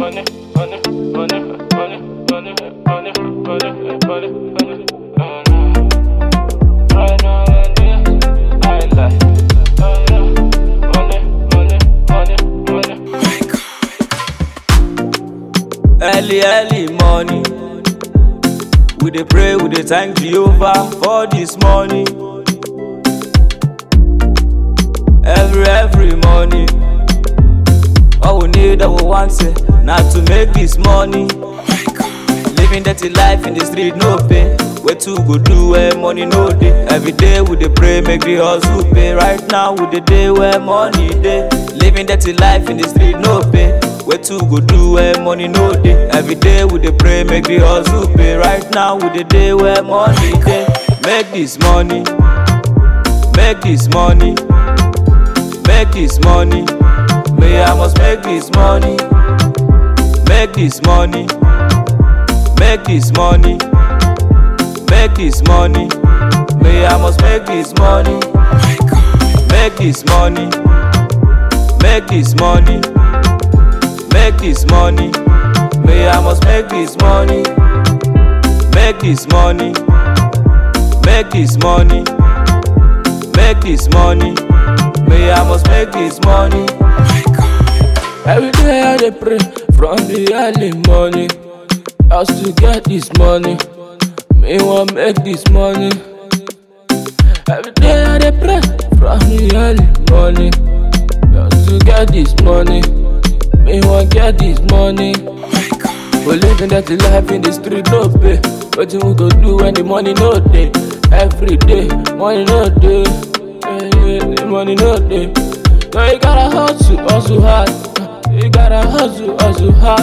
Early morning, we dey pray, we dey thank Jehovah for this morning. Every morning, all we need, all we want, not to make this money. Living dirty life in the street, no pay. Where to go do where money no day. Every day we dey pray, make the hustle pay. Right now we the day where money day. Living dirty life in the street, no pay. Where to go do where money no day. Every day we dey pray, make the hustle pay. Right now we the day where money day. Make this money, make this money, make this money. Me I must make this money, make this money, make this money, make this money. Me I must make this money, make this money, make this money, make this money. Me I must make this money, make this money, make this money, make this money. Me I must make this money. Every day I dey pray from the early morning just to get this money. Me want make this money. Every day I dey pray from the early morning just to get this money. Me want get this money. We living dirty life in the street, no pay. What you go do when the money no day? Every day, money no day. The money no day. So you gotta hustle hard. You gotta hustle hard.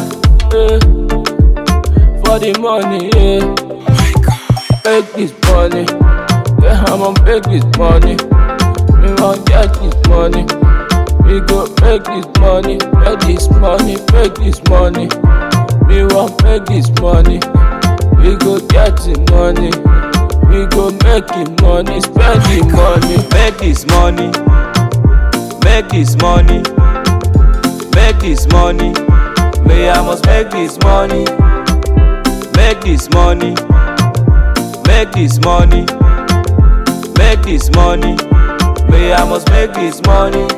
For the money, yeah. Make this money. Yeah, I'ma make this money. We want get this money. We go make this money. Make this money. Make this money. We want make this money. We go get the money. We go make it money. Spend the money. Make this money, make this money, make this money. Me I must make this money, make this money, make this money, make this money. Me I must make this money.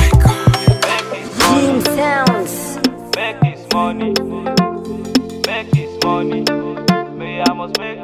Team Sounds. Make this money, make this money. Me I must make